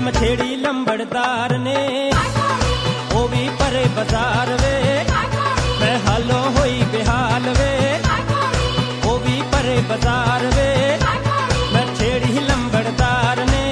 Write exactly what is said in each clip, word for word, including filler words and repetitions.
ਮਛੇੜੀ ਲੰਬੜਦਾਰ ਨੇ ਉਹ ਵੀ ਪਰੇ ਬਾਜ਼ਾਰ ਵੇ ਮੈਂ ਹਾਲੋਂ ਹੋਈ ਬਿਹਾਲ ਵੇ ਉਹ ਵੀ ਪਰੇ ਬਾਜ਼ਾਰ ਵੇ ਮਛੇੜੀ ਲੰਬੜਦਾਰ ਨੇ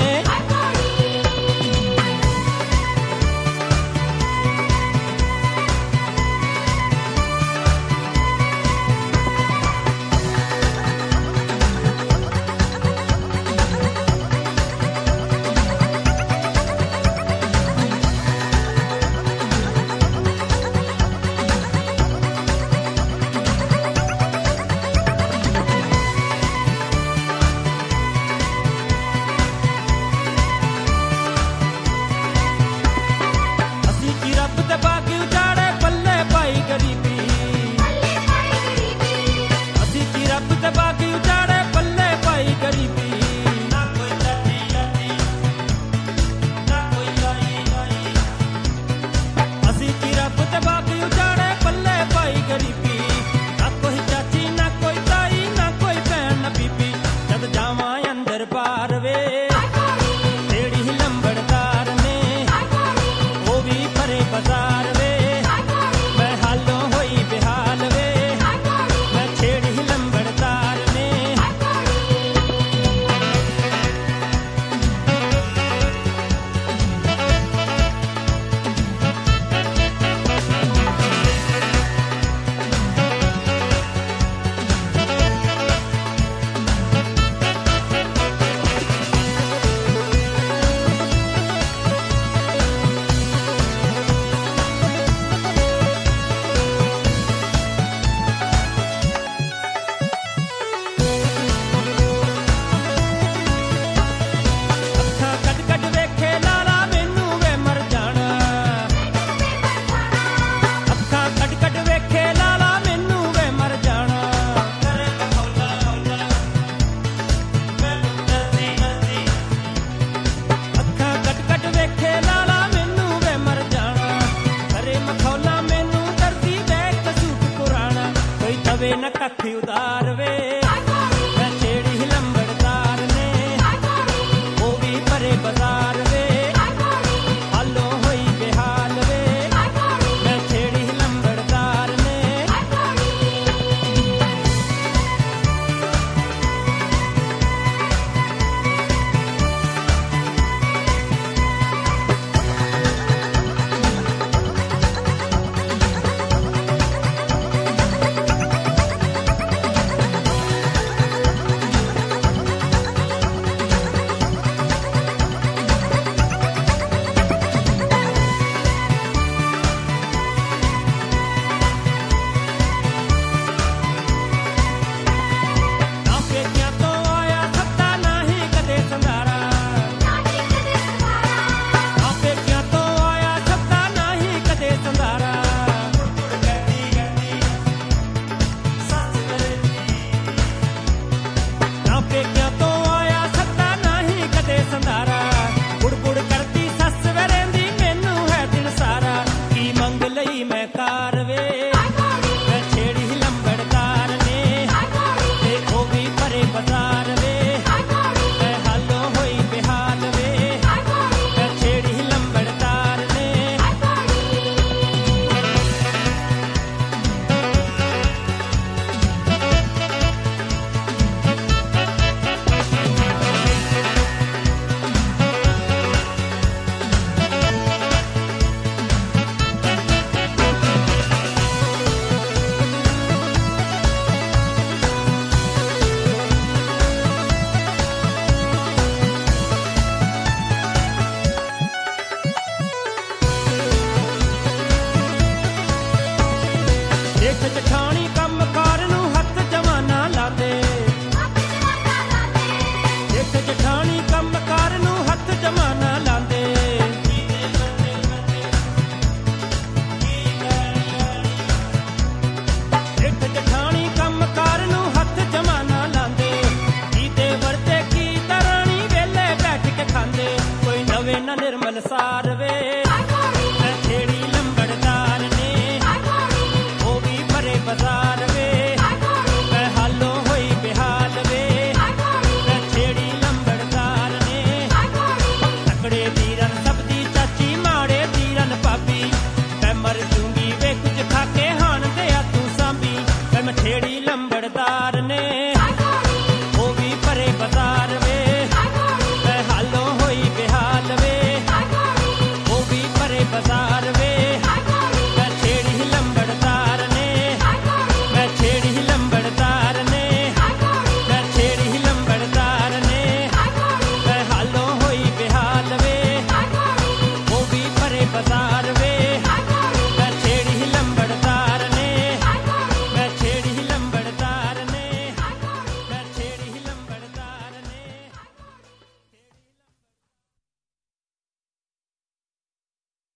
ਕੱਖੀ ਉਤਾਰ ਵੇ ਮਛੇੜੀ ਲੰਬੜਦਾਰ ਨੇ ਉਹ ਵੀ ਪਰੇ ਬਾਜ਼ਾਰ ਵੇ ਹਾਲੋਂ ਹੋਈ ਬਿਹਾਲ ਵੇ ਮਛੇੜੀ ਲੰਬੜਦਾਰ ਨੇ ਦੇਖ ਜਠਾਣੀ ਕੰਮ ਕਾਰ ਨੂੰ ਹੱਥ ਜਵਾਨਾ ਲਾਦੇ ਦੇਖ ਜਠਾਣੀ ਕੰਮ ਕਾਰ ਨੂੰ ਹੱਥ ਜਵਾਨਾ ਲਾਦੇ ਦੇਖ ਜਠਾਣੀ ਕੰਮ ਕਾਰ ਨੂੰ ਹੱਥ ਜਵਾਨਾ ਲਾਦੇ ਕੀ ਤੇ ਵਰਤੇ ਕੀ ਤਰਾਣੀ ਵੇਲੇ ਬੈਠ ਕੇ ਖਾਂਦੇ ਕੋਈ ਨਵੇਂ ਨਾ ਨਿਰਮਲ ਸਾਰ